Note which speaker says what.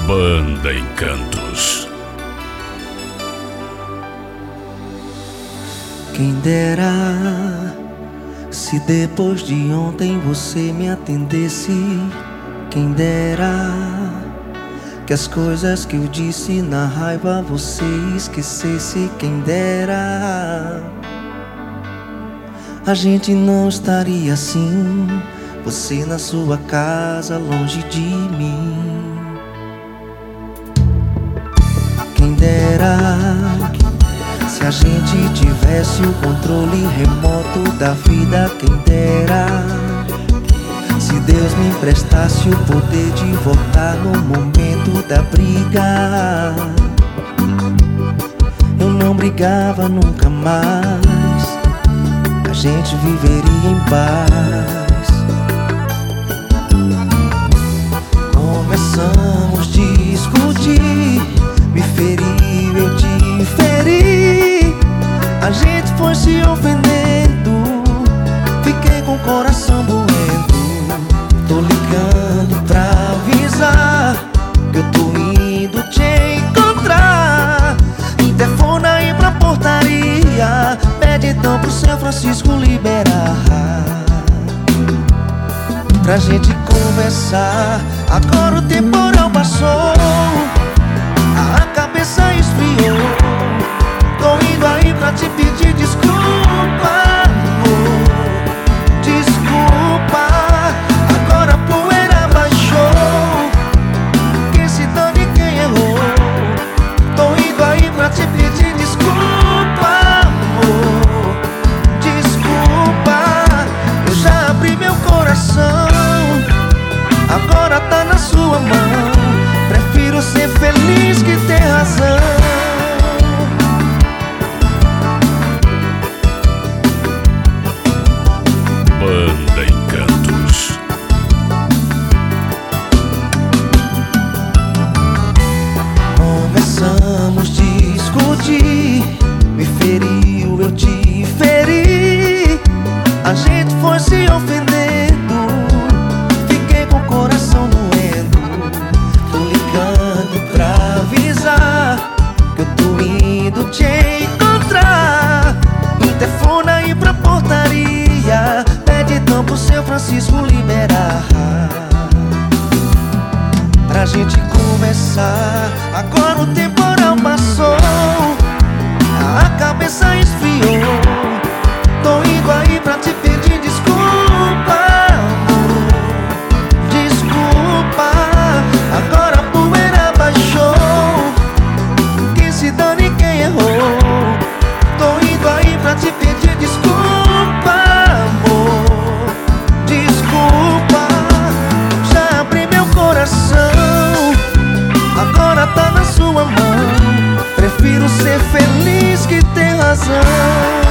Speaker 1: Banda Encantos.
Speaker 2: Quem dera se depois de ontem você me atendesse. Quem dera que as coisas que eu disse na raiva você esquecesse. Quem dera a gente não estaria assim, você na sua casa longe de mim. Quem dera se a gente tivesse o controle remoto da vida. Quem dera se Deus me emprestasse o poder de voltar no momento da briga. Eu não brigava nunca mais, a gente viveria em paz. Começamos a discutir, me feriu, eu te feri. A gente foi se ofendendo, fiquei com o coração doendo. Tô ligando pra avisar que eu tô indo te encontrar. Interfona aí pra portaria, pede então pro seu Francisco liberar, pra gente conversar. Agora o temporal passou, a cabeça esfriou. Tô indo aí pra te pedir desculpa, amor, desculpa. Agora a poeira baixou, quem se dane quem errou. Tô indo aí pra te pedir desculpa, amor, desculpa. Eu já abri meu coração, agora tá na sua mão. Prefiro ser feliz que ter razão.
Speaker 1: Banda Encantos.
Speaker 2: Começamos a discutir, me feriu, eu te feri. A gente foi se ofendendo, fiquei com o coração doendo. Tô ligando pra avisar que eu tô indo te encontrar. Interfona aí pra portaria, pede então pro seu Francisco liberar, pra gente conversar. Agora o temporal passou, a cabeça esfriou. Tô indo aí pra te pedir desculpa, amor, desculpa. Agora a poeira baixou, quem se dane quem errou. Tô indo aí pra te pedir desculpa, amor, desculpa. Já abri meu coração, agora tá na sua mão. Prefiro ser feliz que ter razão.